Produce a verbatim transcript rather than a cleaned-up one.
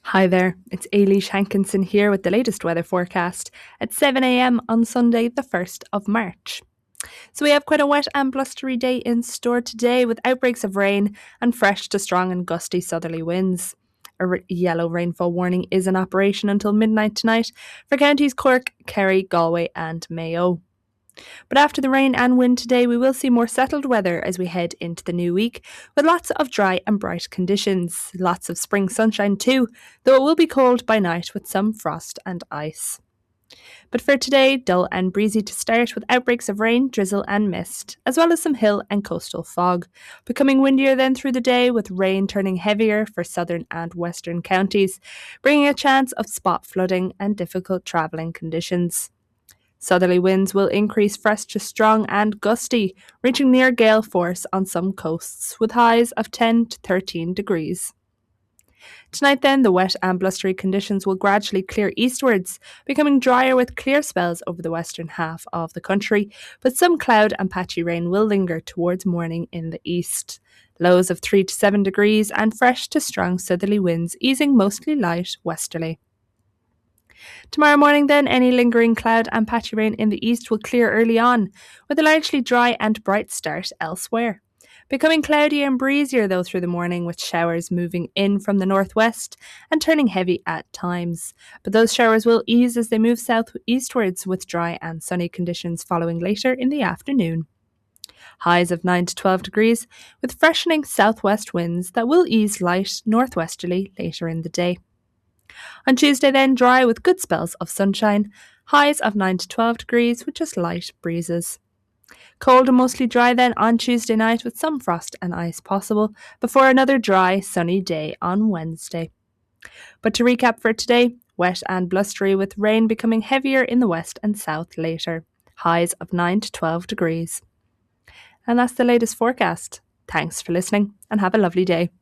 Hi there, it's Ailish Hankinson here with the latest weather forecast at seven a m on Sunday, the first of March. So, we have quite a wet and blustery day in store today with outbreaks of rain and fresh to strong and gusty southerly winds. A r- yellow rainfall warning is in operation until midnight tonight for counties Cork, Kerry, Galway, and Mayo. But after the rain and wind today, we will see more settled weather as we head into the new week, with lots of dry and bright conditions. Lots of spring sunshine too, though it will be cold by night with some frost and ice. But for today, dull and breezy to start with outbreaks of rain, drizzle, and mist, as well as some hill and coastal fog, becoming windier then through the day with rain turning heavier for southern and western counties, bringing a chance of spot flooding and difficult travelling conditions. Southerly winds will increase fresh to strong and gusty, reaching near gale force on some coasts, with highs of ten to thirteen degrees. Tonight, then, the wet and blustery conditions will gradually clear eastwards, becoming drier with clear spells over the western half of the country, but some cloud and patchy rain will linger towards morning in the east. Lows of three to seven degrees and fresh to strong southerly winds, easing mostly light westerly. Tomorrow morning, then, any lingering cloud and patchy rain in the east will clear early on, with a largely dry and bright start elsewhere. Becoming cloudier and breezier, though, through the morning, with showers moving in from the northwest and turning heavy at times. But those showers will ease as they move southeastwards, with dry and sunny conditions following later in the afternoon. Highs of nine to twelve degrees, with freshening southwest winds that will ease light northwesterly later in the day. On Tuesday, then, dry with good spells of sunshine, highs of nine to twelve degrees with just light breezes. Cold and mostly dry then on Tuesday night with some frost and ice possible before another dry, sunny day on Wednesday. But to recap for today, wet and blustery with rain becoming heavier in the west and south later, highs of nine to twelve degrees. And that's the latest forecast. Thanks for listening and have a lovely day.